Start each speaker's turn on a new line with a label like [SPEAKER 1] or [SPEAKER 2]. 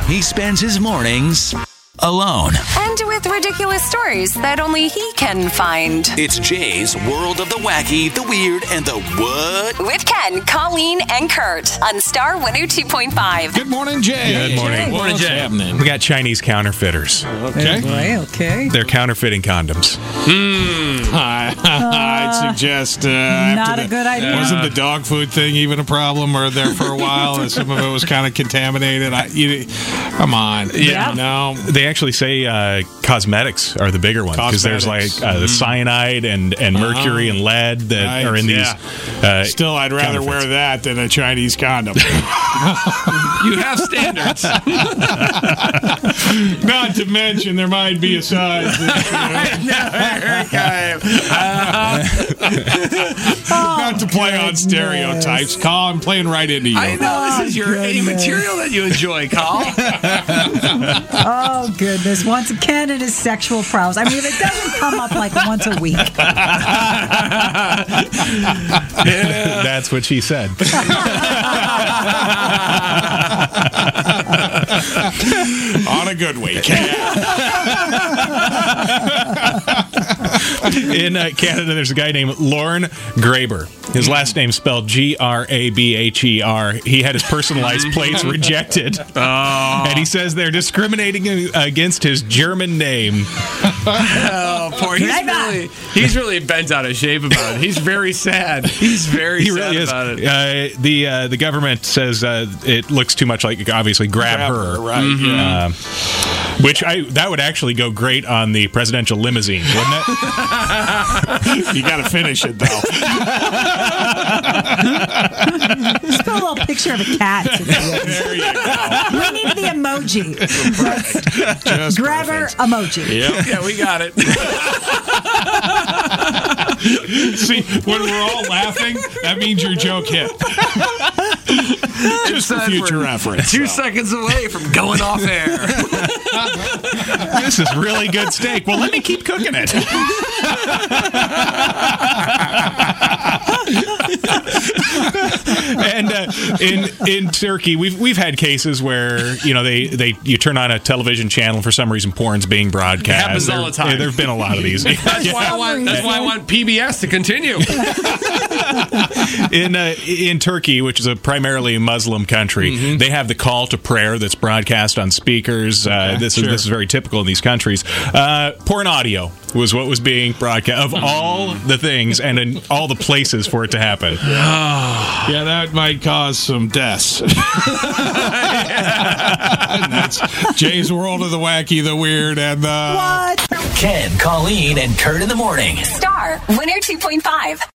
[SPEAKER 1] He spends his mornings alone.
[SPEAKER 2] And with ridiculous stories that only he can find.
[SPEAKER 1] It's Jay's World of the Wacky, the Weird, and the What?
[SPEAKER 2] With Ken, Colleen, and Kurt on Star 102.5.
[SPEAKER 3] Good morning, Jay.
[SPEAKER 4] Good morning.
[SPEAKER 3] Morning, Jay. Happening?
[SPEAKER 4] We got Chinese counterfeiters.
[SPEAKER 3] Okay.
[SPEAKER 5] Okay.
[SPEAKER 4] They're counterfeiting condoms.
[SPEAKER 3] I'd suggest
[SPEAKER 5] not a good idea.
[SPEAKER 3] Wasn't the dog food thing even a problem or there for a while? And some of it was kind of contaminated. Come on.
[SPEAKER 5] Yeah.
[SPEAKER 3] No.
[SPEAKER 4] They actually say cosmetics are the bigger one because there's like the cyanide and mercury and lead that are in these.
[SPEAKER 3] Still, I'd rather wear that than a Chinese condom.
[SPEAKER 6] You have standards.
[SPEAKER 3] Not to mention, there might be a size. Not to play on stereotypes. Call, I'm playing right into you.
[SPEAKER 6] I know this is your material that you enjoy, Carl.
[SPEAKER 5] Oh, goodness. Once Ken and his sexual prowess. I mean, if it doesn't come up like once a week.
[SPEAKER 4] That's what she said.
[SPEAKER 3] On a good week.
[SPEAKER 4] In Canada, there's a guy named Lorne Graber. His last name's spelled Grabher. He had his personalized plates rejected. And he says they're discriminating against his German name.
[SPEAKER 6] Oh, poor. He's really bent out of shape about it. He's very sad. He's very sad about it.
[SPEAKER 4] The government says it looks too much like, obviously, grab her.
[SPEAKER 3] Right. Mm-hmm.
[SPEAKER 4] Which that would actually go great on the presidential limousine, wouldn't it?
[SPEAKER 3] You got to finish it, though.
[SPEAKER 5] Just put a little picture of a cat.
[SPEAKER 3] There you go.
[SPEAKER 5] We need the emoji.
[SPEAKER 3] Just
[SPEAKER 5] Grabber emoji.
[SPEAKER 3] Yep.
[SPEAKER 6] Yeah, we got it.
[SPEAKER 3] See, when we're all laughing, that means your joke hit. Just for future reference.
[SPEAKER 6] 2 seconds away from going off air.
[SPEAKER 4] This is really good steak. Well, let me keep cooking it. And in Turkey, we've had cases where you turn on a television channel, for some reason porn's being broadcast.
[SPEAKER 6] It happens all the time.
[SPEAKER 4] There have been a lot of these.
[SPEAKER 6] That's why I want PBS to continue.
[SPEAKER 4] In Turkey, which is a primarily Muslim country, they have the call to prayer that's broadcast on speakers. This is very typical in these countries. Porn audio was what was being broadcast of all the things and in all the places for it to happen.
[SPEAKER 3] Yeah, that might cause some deaths. And that's Jay's World of the Wacky, the Weird, and the...
[SPEAKER 5] What?
[SPEAKER 1] Ken, Colleen, and Kurt in the morning.
[SPEAKER 2] Star 102.5.